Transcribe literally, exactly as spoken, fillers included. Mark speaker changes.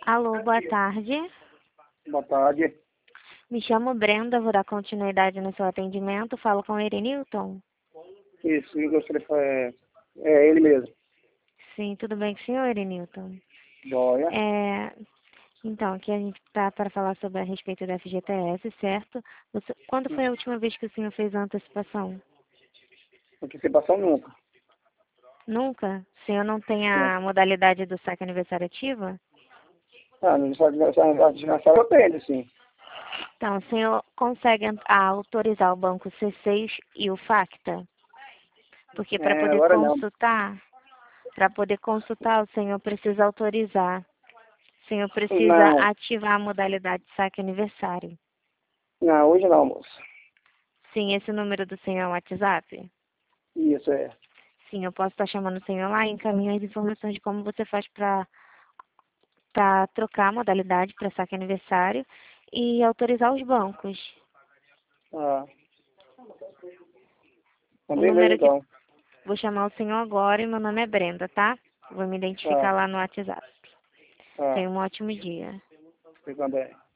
Speaker 1: Alô, boa tarde.
Speaker 2: Boa tarde.
Speaker 1: Me chamo Brenda, vou dar continuidade no seu atendimento. Falo com o Erenilton.
Speaker 2: Isso, eu gostaria de é, é ele mesmo.
Speaker 1: Sim, tudo bem com o senhor, Erenilton?
Speaker 2: Joia.
Speaker 1: É, então, aqui a gente está para falar sobre a respeito da F G T S, certo? Você, quando foi a última vez que o senhor fez a antecipação?
Speaker 2: Antecipação nunca.
Speaker 1: Nunca? O senhor não tem
Speaker 2: Sim.
Speaker 1: a modalidade do saque aniversário ativa?
Speaker 2: Ah, no aniversário eu tenho, sim.
Speaker 1: Então, o senhor consegue a- autorizar o banco C seis e o Facta? Porque para
Speaker 2: É,
Speaker 1: poder
Speaker 2: agora não.
Speaker 1: consultar, para poder consultar, o senhor precisa autorizar. O senhor precisa
Speaker 2: Não,
Speaker 1: ativar a modalidade de saque aniversário.
Speaker 2: não, hoje não, moço.
Speaker 1: Sim, esse número do senhor é o WhatsApp?
Speaker 2: Isso é.
Speaker 1: Sim, eu posso estar chamando o senhor lá e encaminhar as informações de como você faz para para trocar a modalidade para saque aniversário e autorizar os bancos.
Speaker 2: Ah, então
Speaker 1: O
Speaker 2: beleza
Speaker 1: número que
Speaker 2: então.
Speaker 1: vou chamar o senhor agora e meu nome é Brenda, tá? Vou me
Speaker 2: Tá,
Speaker 1: identificar lá no WhatsApp.
Speaker 2: tá.
Speaker 1: Tenha um ótimo dia.
Speaker 2: Você também.